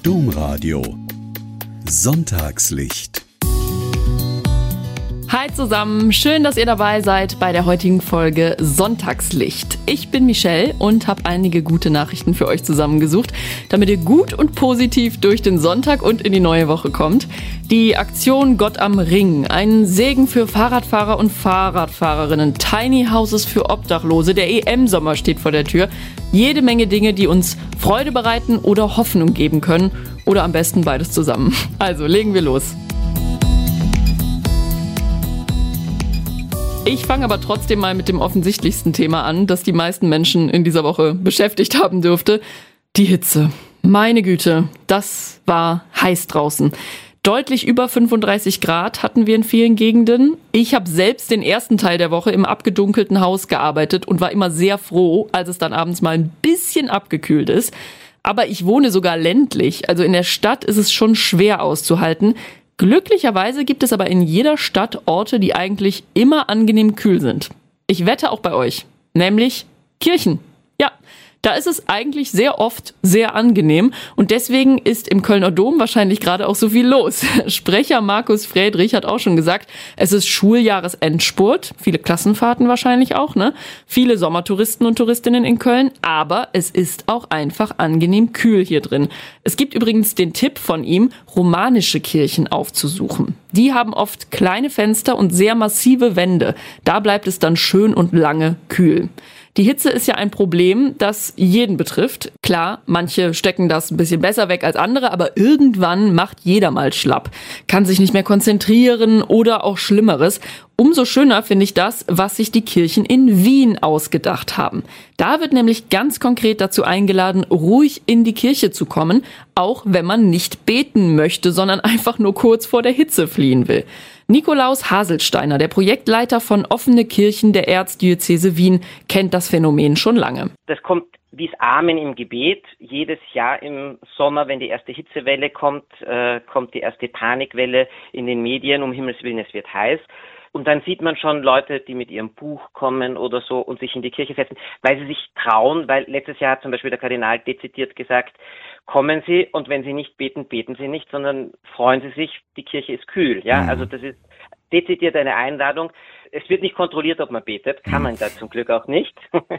Domradio Sonntagslicht. Hi zusammen, schön, dass ihr dabei seid bei der heutigen Folge Sonntagslicht. Ich bin Michelle und habe einige gute Nachrichten für euch zusammengesucht, damit ihr gut und positiv durch den Sonntag und in die neue Woche kommt. Die Aktion Gott am Ring, ein Segen für Fahrradfahrer und Fahrradfahrerinnen, Tiny Houses für Obdachlose, der EM-Sommer steht vor der Tür. Jede Menge Dinge, die uns Freude bereiten oder Hoffnung geben können. Oder am besten beides zusammen. Also legen wir los. Ich fange aber trotzdem mal mit dem offensichtlichsten Thema an, das die meisten Menschen in dieser Woche beschäftigt haben dürfte. Die Hitze. Meine Güte, das war heiß draußen. Deutlich über 35 Grad hatten wir in vielen Gegenden. Ich habe selbst den ersten Teil der Woche im abgedunkelten Haus gearbeitet und war immer sehr froh, als es dann abends mal ein bisschen abgekühlt ist. Aber ich wohne sogar ländlich, also in der Stadt ist es schon schwer auszuhalten. Glücklicherweise gibt es aber in jeder Stadt Orte, die eigentlich immer angenehm kühl sind. Ich wette auch bei euch, nämlich Kirchen. Ja, da ist es eigentlich sehr oft sehr angenehm und deswegen ist im Kölner Dom wahrscheinlich gerade auch so viel los. Sprecher Markus Friedrich hat auch schon gesagt, es ist Schuljahresendspurt, viele Klassenfahrten wahrscheinlich auch, ne? Viele Sommertouristen und Touristinnen in Köln, aber es ist auch einfach angenehm kühl hier drin. Es gibt übrigens den Tipp von ihm, romanische Kirchen aufzusuchen. Die haben oft kleine Fenster und sehr massive Wände. Da bleibt es dann schön und lange kühl. Die Hitze ist ja ein Problem, das jeden betrifft. Klar, manche stecken das ein bisschen besser weg als andere, aber irgendwann macht jeder mal schlapp. Kann sich nicht mehr konzentrieren oder auch Schlimmeres. Umso schöner finde ich das, was sich die Kirchen in Wien ausgedacht haben. Da wird nämlich ganz konkret dazu eingeladen, ruhig in die Kirche zu kommen, auch wenn man nicht beten möchte, sondern einfach nur kurz vor der Hitze fliehen will. Nikolaus Haselsteiner, der Projektleiter von Offene Kirchen der Erzdiözese Wien, kennt das Phänomen schon lange. Das kommt wie das Amen im Gebet. Jedes Jahr im Sommer, wenn die erste Hitzewelle kommt, kommt die erste Panikwelle in den Medien. Um Himmels Willen, es wird heiß. Und dann sieht man schon Leute, die mit ihrem Buch kommen oder so und sich in die Kirche setzen, weil sie sich trauen, weil letztes Jahr hat zum Beispiel der Kardinal dezidiert gesagt, kommen Sie und wenn Sie nicht beten, beten Sie nicht, sondern freuen Sie sich, die Kirche ist kühl. Ja, also das ist dezidiert eine Einladung. Es wird nicht kontrolliert, ob man betet, kann man da zum Glück auch nicht.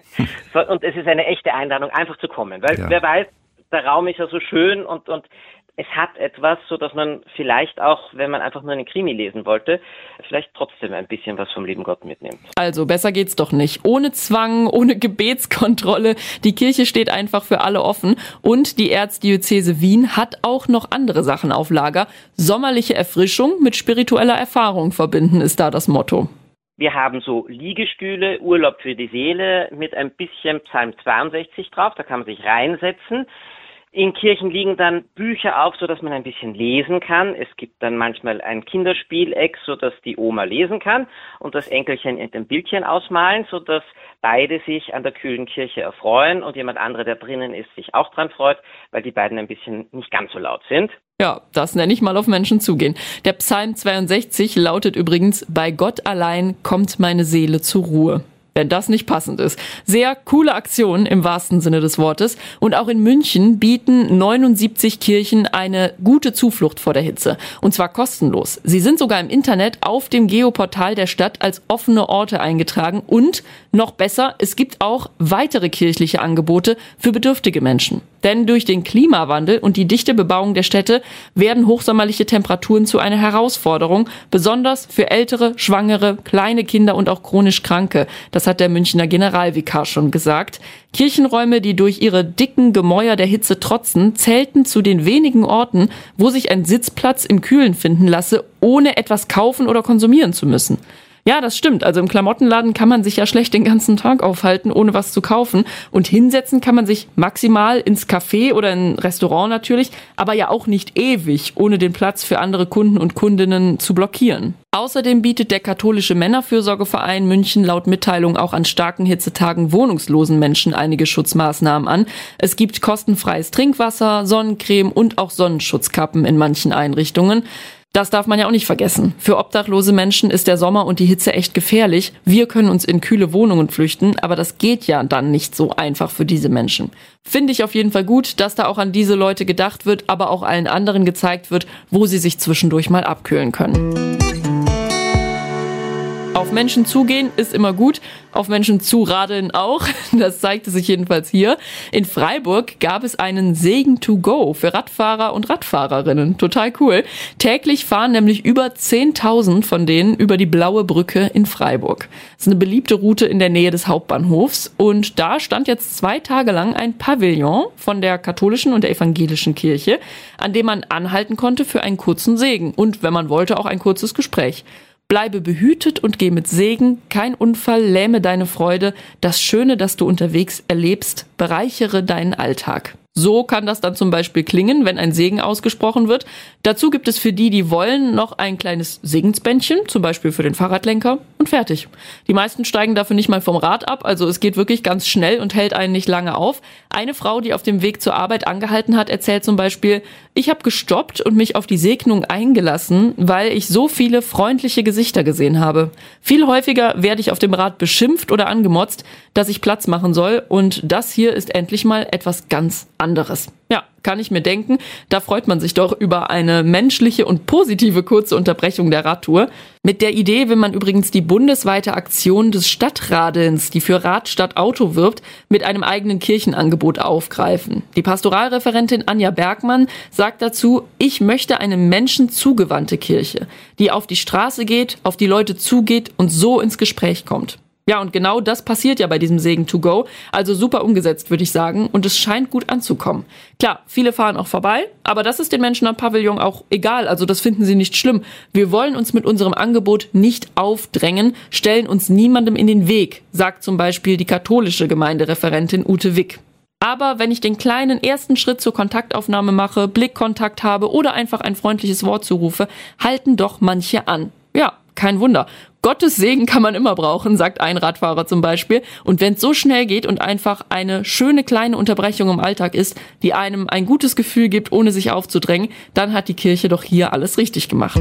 Und es ist eine echte Einladung, einfach zu kommen, weil wer weiß, der Raum ist ja so schön und es hat etwas, so dass man vielleicht auch, wenn man einfach nur einen Krimi lesen wollte, vielleicht trotzdem ein bisschen was vom lieben Gott mitnimmt. Also besser geht's doch nicht. Ohne Zwang, ohne Gebetskontrolle. Die Kirche steht einfach für alle offen. Und die Erzdiözese Wien hat auch noch andere Sachen auf Lager. Sommerliche Erfrischung mit spiritueller Erfahrung verbinden ist da das Motto. Wir haben so Liegestühle, Urlaub für die Seele mit ein bisschen Psalm 62 drauf. Da kann man sich reinsetzen. In Kirchen liegen dann Bücher auf, so dass man ein bisschen lesen kann. Es gibt dann manchmal ein Kinderspieleck, so dass die Oma lesen kann und das Enkelchen ein Bildchen ausmalen, so dass beide sich an der kühlen Kirche erfreuen und jemand andere, der drinnen ist, sich auch dran freut, weil die beiden ein bisschen nicht ganz so laut sind. Ja, das nenne ich mal auf Menschen zugehen. Der Psalm 62 lautet übrigens, bei Gott allein kommt meine Seele zur Ruhe. Wenn das nicht passend ist. Sehr coole Aktion im wahrsten Sinne des Wortes. Und auch in München bieten 79 Kirchen eine gute Zuflucht vor der Hitze. Und zwar kostenlos. Sie sind sogar im Internet auf dem Geoportal der Stadt als offene Orte eingetragen. Und noch besser, es gibt auch weitere kirchliche Angebote für bedürftige Menschen. Denn durch den Klimawandel und die dichte Bebauung der Städte werden hochsommerliche Temperaturen zu einer Herausforderung, besonders für ältere, schwangere, kleine Kinder und auch chronisch Kranke. Das hat der Münchner Generalvikar schon gesagt. Kirchenräume, die durch ihre dicken Gemäuer der Hitze trotzen, zählten zu den wenigen Orten, wo sich ein Sitzplatz im Kühlen finden lasse, ohne etwas kaufen oder konsumieren zu müssen. Ja, das stimmt. Also im Klamottenladen kann man sich ja schlecht den ganzen Tag aufhalten, ohne was zu kaufen. Und hinsetzen kann man sich maximal ins Café oder in ein Restaurant natürlich, aber ja auch nicht ewig, ohne den Platz für andere Kunden und Kundinnen zu blockieren. Außerdem bietet der katholische Männerfürsorgeverein München laut Mitteilung auch an starken Hitzetagen wohnungslosen Menschen einige Schutzmaßnahmen an. Es gibt kostenfreies Trinkwasser, Sonnencreme und auch Sonnenschutzkappen in manchen Einrichtungen. Das darf man ja auch nicht vergessen. Für obdachlose Menschen ist der Sommer und die Hitze echt gefährlich. Wir können uns in kühle Wohnungen flüchten, aber das geht ja dann nicht so einfach für diese Menschen. Finde ich auf jeden Fall gut, dass da auch an diese Leute gedacht wird, aber auch allen anderen gezeigt wird, wo sie sich zwischendurch mal abkühlen können. Auf Menschen zugehen ist immer gut, auf Menschen zuradeln auch. Das zeigte sich jedenfalls hier. In Freiburg gab es einen Segen to go für Radfahrer und Radfahrerinnen. Total cool. Täglich fahren nämlich über 10.000 von denen über die Blaue Brücke in Freiburg. Das ist eine beliebte Route in der Nähe des Hauptbahnhofs. Und da stand jetzt 2 Tage lang ein Pavillon von der katholischen und der evangelischen Kirche, an dem man anhalten konnte für einen kurzen Segen. Und wenn man wollte, auch ein kurzes Gespräch. Bleibe behütet und geh mit Segen, kein Unfall lähme deine Freude, das Schöne, das du unterwegs erlebst, bereichere deinen Alltag. So kann das dann zum Beispiel klingen, wenn ein Segen ausgesprochen wird. Dazu gibt es für die, die wollen, noch ein kleines Segensbändchen, zum Beispiel für den Fahrradlenker, und fertig. Die meisten steigen dafür nicht mal vom Rad ab, also es geht wirklich ganz schnell und hält einen nicht lange auf. Eine Frau, die auf dem Weg zur Arbeit angehalten hat, erzählt zum Beispiel: Ich habe gestoppt und mich auf die Segnung eingelassen, weil ich so viele freundliche Gesichter gesehen habe. Viel häufiger werde ich auf dem Rad beschimpft oder angemotzt, dass ich Platz machen soll, und das hier ist endlich mal etwas ganz anderes. Ja, kann ich mir denken, da freut man sich doch über eine menschliche und positive kurze Unterbrechung der Radtour. Mit der Idee will man übrigens die bundesweite Aktion des Stadtradelns, die für Rad statt Auto wirbt, mit einem eigenen Kirchenangebot aufgreifen. Die Pastoralreferentin Anja Bergmann sagt dazu: Ich möchte eine menschenzugewandte Kirche, die auf die Straße geht, auf die Leute zugeht und so ins Gespräch kommt. Ja, und genau das passiert ja bei diesem Segen to go, also super umgesetzt, würde ich sagen, und es scheint gut anzukommen. Klar, viele fahren auch vorbei, aber das ist den Menschen am Pavillon auch egal, also das finden sie nicht schlimm. Wir wollen uns mit unserem Angebot nicht aufdrängen, stellen uns niemandem in den Weg, sagt zum Beispiel die katholische Gemeindereferentin Ute Wick. Aber wenn ich den kleinen ersten Schritt zur Kontaktaufnahme mache, Blickkontakt habe oder einfach ein freundliches Wort zurufe, halten doch manche an. Ja, kein Wunder. Gottes Segen kann man immer brauchen, sagt ein Radfahrer zum Beispiel. Und wenn es so schnell geht und einfach eine schöne kleine Unterbrechung im Alltag ist, die einem ein gutes Gefühl gibt, ohne sich aufzudrängen, dann hat die Kirche doch hier alles richtig gemacht.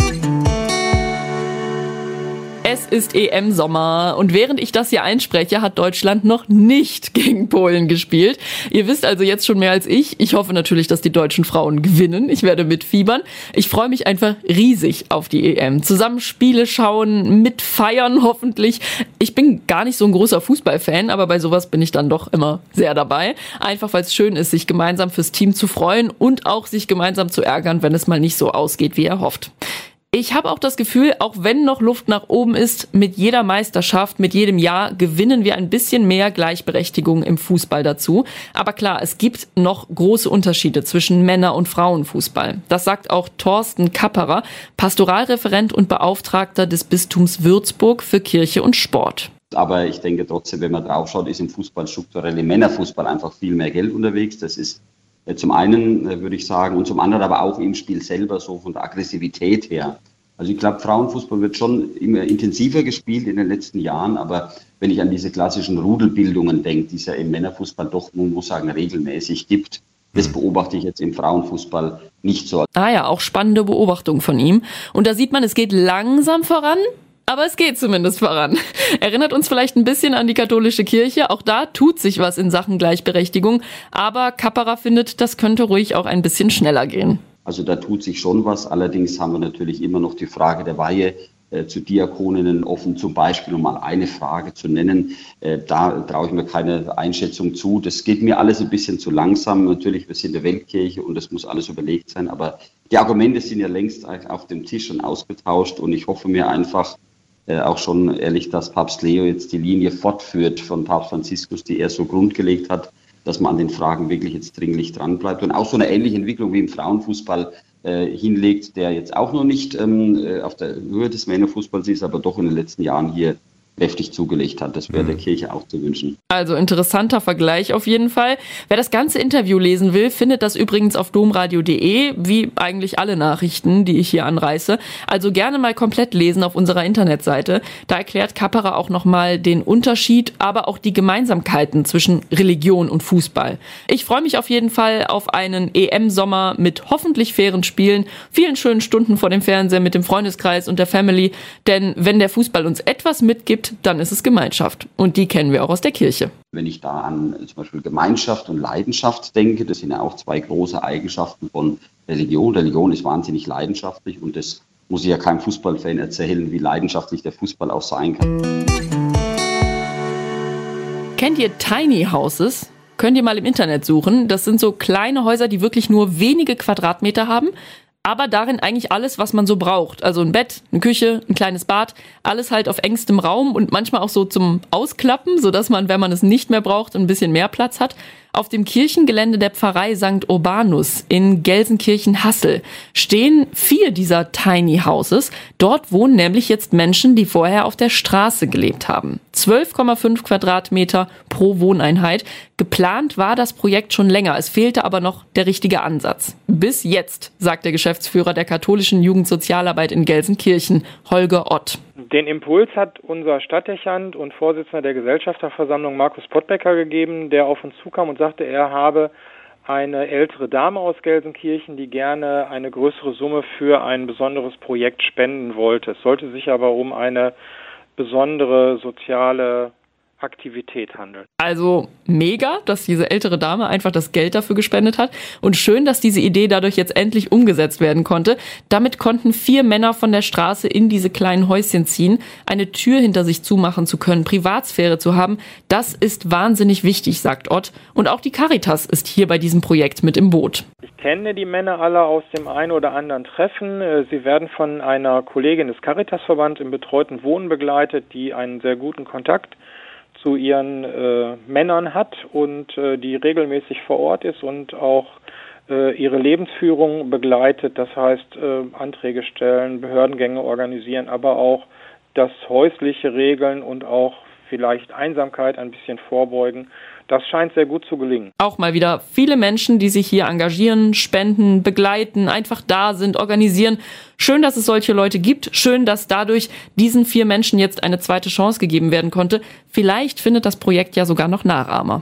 Es ist EM-Sommer und während ich das hier einspreche, hat Deutschland noch nicht gegen Polen gespielt. Ihr wisst also jetzt schon mehr als ich. Ich hoffe natürlich, dass die deutschen Frauen gewinnen. Ich werde mitfiebern. Ich freue mich einfach riesig auf die EM. Zusammen Spiele schauen, mitfeiern hoffentlich. Ich bin gar nicht so ein großer Fußballfan, aber bei sowas bin ich dann doch immer sehr dabei. Einfach weil es schön ist, sich gemeinsam fürs Team zu freuen und auch sich gemeinsam zu ärgern, wenn es mal nicht so ausgeht, wie er hofft. Ich habe auch das Gefühl, auch wenn noch Luft nach oben ist, mit jeder Meisterschaft, mit jedem Jahr gewinnen wir ein bisschen mehr Gleichberechtigung im Fußball dazu. Aber klar, es gibt noch große Unterschiede zwischen Männer- und Frauenfußball. Das sagt auch Thorsten Kapperer, Pastoralreferent und Beauftragter des Bistums Würzburg für Kirche und Sport. Aber ich denke trotzdem, wenn man drauf schaut, ist im Fußball strukturell im Männerfußball einfach viel mehr Geld unterwegs. Das ist zum einen, würde ich sagen, und zum anderen aber auch im Spiel selber so von der Aggressivität her. Also ich glaube, Frauenfußball wird schon immer intensiver gespielt in den letzten Jahren, aber wenn ich an diese klassischen Rudelbildungen denke, die es ja im Männerfußball doch, man muss sagen, regelmäßig gibt, das beobachte ich jetzt im Frauenfußball nicht so. Ah ja, auch spannende Beobachtung von ihm. Und da sieht man, es geht langsam voran. Aber es geht zumindest voran. Erinnert uns vielleicht ein bisschen an die katholische Kirche. Auch da tut sich was in Sachen Gleichberechtigung. Aber Kapperer findet, das könnte ruhig auch ein bisschen schneller gehen. Also da tut sich schon was. Allerdings haben wir natürlich immer noch die Frage der Weihe zu Diakoninnen offen. Zum Beispiel, um mal eine Frage zu nennen. Da traue ich mir keine Einschätzung zu. Das geht mir alles ein bisschen zu langsam. Natürlich, wir sind eine Weltkirche und das muss alles überlegt sein. Aber die Argumente sind ja längst auf dem Tisch und ausgetauscht. Und ich hoffe mir einfach, auch schon ehrlich, dass Papst Leo jetzt die Linie fortführt von Papst Franziskus, die er so grundgelegt hat, dass man an den Fragen wirklich jetzt dringlich dranbleibt und auch so eine ähnliche Entwicklung wie im Frauenfußball hinlegt, der jetzt auch noch nicht auf der Höhe des Männerfußballs ist, aber doch in den letzten Jahren hier kräftig zugelegt hat. Das wäre der Kirche auch zu wünschen. Also interessanter Vergleich auf jeden Fall. Wer das ganze Interview lesen will, findet das übrigens auf domradio.de, wie eigentlich alle Nachrichten, die ich hier anreiße. Also gerne mal komplett lesen auf unserer Internetseite. Da erklärt Kapperer auch nochmal den Unterschied, aber auch die Gemeinsamkeiten zwischen Religion und Fußball. Ich freue mich auf jeden Fall auf einen EM-Sommer mit hoffentlich fairen Spielen, vielen schönen Stunden vor dem Fernseher mit dem Freundeskreis und der Family. Denn wenn der Fußball uns etwas mitgibt, dann ist es Gemeinschaft. Und die kennen wir auch aus der Kirche. Wenn ich da an zum Beispiel Gemeinschaft und Leidenschaft denke, das sind ja auch zwei große Eigenschaften von Religion. Religion ist wahnsinnig leidenschaftlich und das muss ich ja keinem Fußballfan erzählen, wie leidenschaftlich der Fußball auch sein kann. Kennt ihr Tiny Houses? Könnt ihr mal im Internet suchen. Das sind so kleine Häuser, die wirklich nur wenige Quadratmeter haben, aber darin eigentlich alles, was man so braucht. Also ein Bett, eine Küche, ein kleines Bad, alles halt auf engstem Raum und manchmal auch so zum Ausklappen, sodass man, wenn man es nicht mehr braucht, ein bisschen mehr Platz hat. Auf dem Kirchengelände der Pfarrei St. Urbanus in Gelsenkirchen-Hassel stehen 4 dieser Tiny Houses. Dort wohnen nämlich jetzt Menschen, die vorher auf der Straße gelebt haben. 12,5 Quadratmeter pro Wohneinheit. Geplant war das Projekt schon länger. Es fehlte aber noch der richtige Ansatz. Bis jetzt, sagt der Geschäftsführer der katholischen Jugendsozialarbeit in Gelsenkirchen, Holger Ott. Den Impuls hat unser Stadtdechant und Vorsitzender der Gesellschafterversammlung Markus Pottbecker gegeben, der auf uns zukam und sagte, er habe eine ältere Dame aus Gelsenkirchen, die gerne eine größere Summe für ein besonderes Projekt spenden wollte. Es sollte sich aber um eine besondere soziale Aktivität handeln. Also mega, dass diese ältere Dame einfach das Geld dafür gespendet hat und schön, dass diese Idee dadurch jetzt endlich umgesetzt werden konnte. Damit konnten 4 Männer von der Straße in diese kleinen Häuschen ziehen. Eine Tür hinter sich zumachen zu können, Privatsphäre zu haben, das ist wahnsinnig wichtig, sagt Ott. Und auch die Caritas ist hier bei diesem Projekt mit im Boot. Ich kenne die Männer alle aus dem einen oder anderen Treffen. Sie werden von einer Kollegin des Caritasverbands im betreuten Wohnen begleitet, die einen sehr guten Kontakt zu ihren Männern hat und die regelmäßig vor Ort ist und auch ihre Lebensführung begleitet. Das heißt, Anträge stellen, Behördengänge organisieren, aber auch das häusliche Regeln und auch vielleicht Einsamkeit ein bisschen vorbeugen. Das scheint sehr gut zu gelingen. Auch mal wieder viele Menschen, die sich hier engagieren, spenden, begleiten, einfach da sind, organisieren. Schön, dass es solche Leute gibt. Schön, dass dadurch diesen 4 Menschen jetzt eine zweite Chance gegeben werden konnte. Vielleicht findet das Projekt ja sogar noch Nachahmer.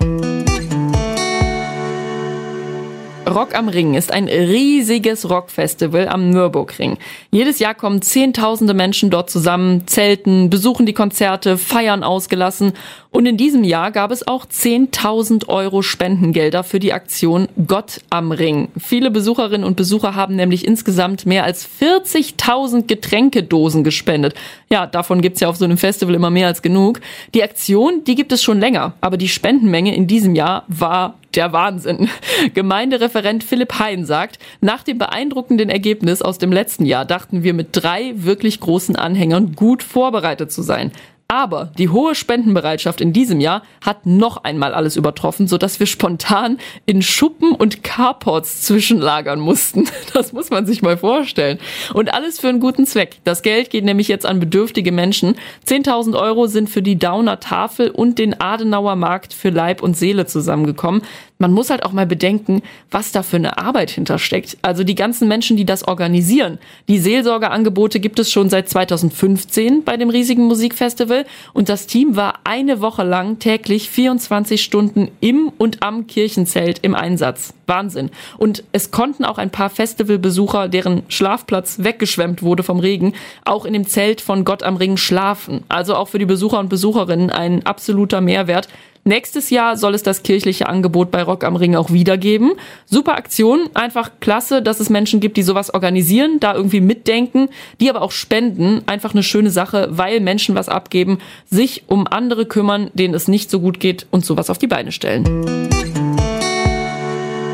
Rock am Ring ist ein riesiges Rockfestival am Nürburgring. Jedes Jahr kommen Zehntausende Menschen dort zusammen, zelten, besuchen die Konzerte, feiern ausgelassen. Und in diesem Jahr gab es auch 10.000 € Spendengelder für die Aktion Gott am Ring. Viele Besucherinnen und Besucher haben nämlich insgesamt mehr als 40.000 Getränkedosen gespendet. Ja, davon gibt's ja auf so einem Festival immer mehr als genug. Die Aktion, die gibt es schon länger, aber die Spendenmenge in diesem Jahr war der Wahnsinn. Gemeindereferent Philipp Hein sagt, nach dem beeindruckenden Ergebnis aus dem letzten Jahr dachten wir mit 3 wirklich großen Anhängern gut vorbereitet zu sein. Aber die hohe Spendenbereitschaft in diesem Jahr hat noch einmal alles übertroffen, sodass wir spontan in Schuppen und Carports zwischenlagern mussten. Das muss man sich mal vorstellen. Und alles für einen guten Zweck. Das Geld geht nämlich jetzt an bedürftige Menschen. 10.000 € sind für die Dauner Tafel und den Adenauer Markt für Leib und Seele zusammengekommen. Man muss halt auch mal bedenken, was da für eine Arbeit hintersteckt. Also die ganzen Menschen, die das organisieren. Die Seelsorgeangebote gibt es schon seit 2015 bei dem riesigen Musikfestival. Und das Team war eine Woche lang täglich 24 Stunden im und am Kirchenzelt im Einsatz. Wahnsinn. Und es konnten auch ein paar Festivalbesucher, deren Schlafplatz weggeschwemmt wurde vom Regen, auch in dem Zelt von Gott am Ring schlafen. Also auch für die Besucher und Besucherinnen ein absoluter Mehrwert. Nächstes Jahr soll es das kirchliche Angebot bei Rock am Ring auch wieder geben. Super Aktion, einfach klasse, dass es Menschen gibt, die sowas organisieren, da irgendwie mitdenken, die aber auch spenden. Einfach eine schöne Sache, weil Menschen was abgeben, sich um andere kümmern, denen es nicht so gut geht und sowas auf die Beine stellen.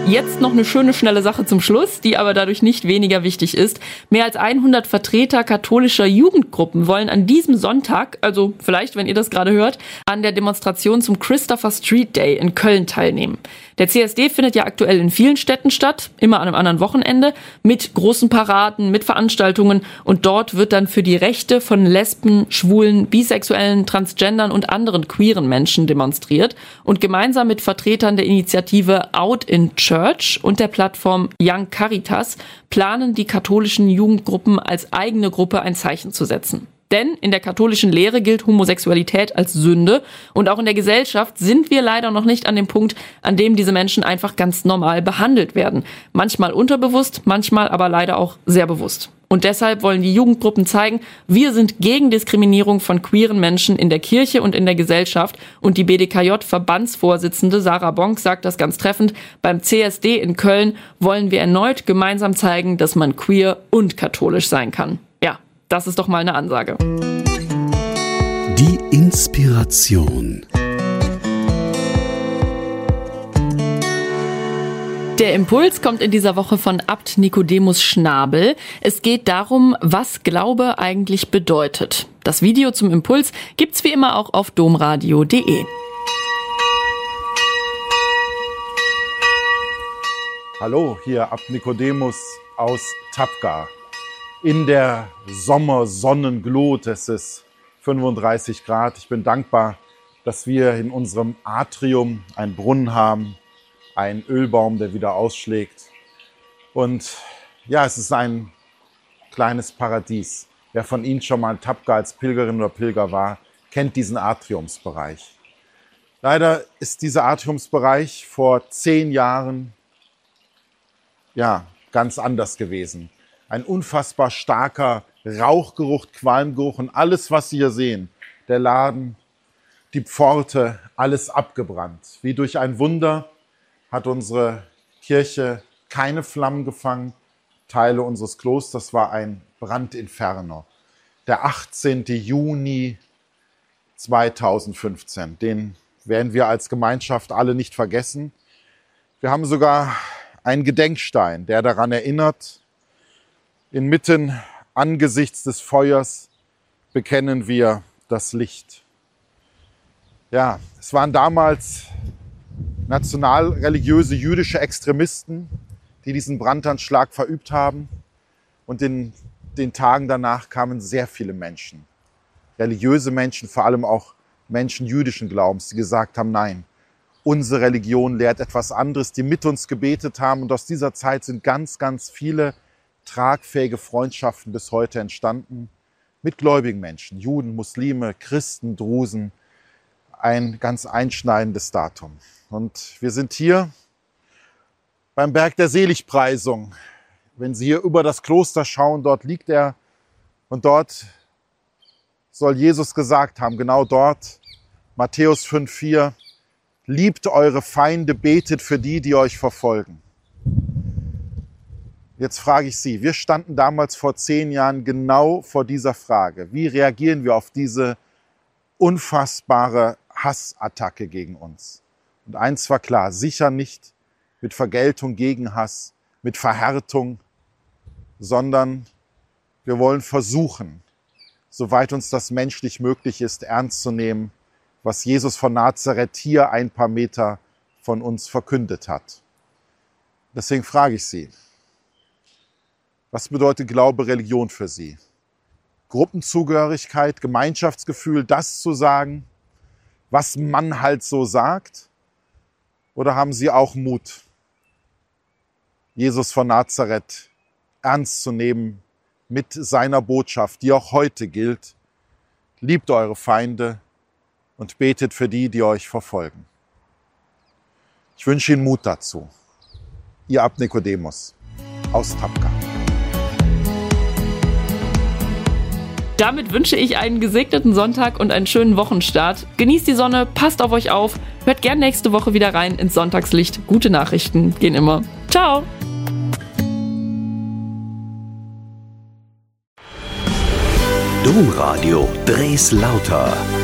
Jetzt noch eine schöne, schnelle Sache zum Schluss, die aber dadurch nicht weniger wichtig ist. Mehr als 100 Vertreter katholischer Jugendgruppen wollen an diesem Sonntag, also vielleicht, wenn ihr das gerade hört, an der Demonstration zum Christopher Street Day in Köln teilnehmen. Der CSD findet ja aktuell in vielen Städten statt, immer an einem anderen Wochenende, mit großen Paraden, mit Veranstaltungen, und dort wird dann für die Rechte von Lesben, Schwulen, Bisexuellen, Transgendern und anderen queeren Menschen demonstriert, und gemeinsam mit Vertretern der Initiative Out in Church und der Plattform Young Caritas planen die katholischen Jugendgruppen als eigene Gruppe ein Zeichen zu setzen. Denn in der katholischen Lehre gilt Homosexualität als Sünde, und auch in der Gesellschaft sind wir leider noch nicht an dem Punkt, an dem diese Menschen einfach ganz normal behandelt werden. Manchmal unterbewusst, manchmal aber leider auch sehr bewusst. Und deshalb wollen die Jugendgruppen zeigen, wir sind gegen Diskriminierung von queeren Menschen in der Kirche und in der Gesellschaft. Und die BDKJ-Verbandsvorsitzende Sarah Bonk sagt das ganz treffend: Beim CSD in Köln wollen wir erneut gemeinsam zeigen, dass man queer und katholisch sein kann. Ja, das ist doch mal eine Ansage. Die Inspiration. Der Impuls kommt in dieser Woche von Abt Nikodemus Schnabel. Es geht darum, was Glaube eigentlich bedeutet. Das Video zum Impuls gibt's wie immer auch auf domradio.de. Hallo, hier Abt Nikodemus aus Tapga. In der Sommersonnenglut, es ist 35 Grad. Ich bin dankbar, dass wir in unserem Atrium einen Brunnen haben, einen Ölbaum, der wieder ausschlägt. Und ja, es ist ein kleines Paradies. Wer von Ihnen schon mal in Tapga als Pilgerin oder Pilger war, kennt diesen Atriumsbereich. Leider ist dieser Atriumsbereich vor 10 Jahren ganz anders gewesen. Ein unfassbar starker Rauchgeruch, Qualmgeruch, und alles, was Sie hier sehen, der Laden, die Pforte, alles abgebrannt. Wie durch ein Wunder hat unsere Kirche keine Flammen gefangen. Teile unseres Klosters war ein Brandinferno. Der 18. Juni 2015, den werden wir als Gemeinschaft alle nicht vergessen. Wir haben sogar einen Gedenkstein, der daran erinnert: Inmitten angesichts des Feuers bekennen wir das Licht. Ja, es waren damals nationalreligiöse jüdische Extremisten, die diesen Brandanschlag verübt haben. Und in den Tagen danach kamen sehr viele Menschen, religiöse Menschen, vor allem auch Menschen jüdischen Glaubens, die gesagt haben, nein, unsere Religion lehrt etwas anderes, die mit uns gebetet haben. Und aus dieser Zeit sind ganz, ganz viele tragfähige Freundschaften bis heute entstanden mit gläubigen Menschen, Juden, Muslime, Christen, Drusen. Ein ganz einschneidendes Datum. Und wir sind hier beim Berg der Seligpreisung. Wenn Sie hier über das Kloster schauen, dort liegt er, und dort soll Jesus gesagt haben, genau dort, Matthäus 5,4, liebt eure Feinde, betet für die, die euch verfolgen. Jetzt frage ich Sie, wir standen damals vor 10 Jahren genau vor dieser Frage. Wie reagieren wir auf diese unfassbare Hassattacke gegen uns? Und eins war klar, sicher nicht mit Vergeltung gegen Hass, mit Verhärtung, sondern wir wollen versuchen, soweit uns das menschlich möglich ist, ernst zu nehmen, was Jesus von Nazareth hier ein paar Meter von uns verkündet hat. Deswegen frage ich Sie, was bedeutet Glaube, Religion für Sie? Gruppenzugehörigkeit, Gemeinschaftsgefühl, das zu sagen, was man halt so sagt? Oder haben Sie auch Mut, Jesus von Nazareth ernst zu nehmen mit seiner Botschaft, die auch heute gilt: Liebt eure Feinde und betet für die, die euch verfolgen. Ich wünsche Ihnen Mut dazu. Ihr Abt Nikodemus aus Tapga. Damit wünsche ich einen gesegneten Sonntag und einen schönen Wochenstart. Genießt die Sonne, passt auf euch auf, hört gern nächste Woche wieder rein ins Sonntagslicht. Gute Nachrichten gehen immer. Ciao! Domradio Dres Lauter.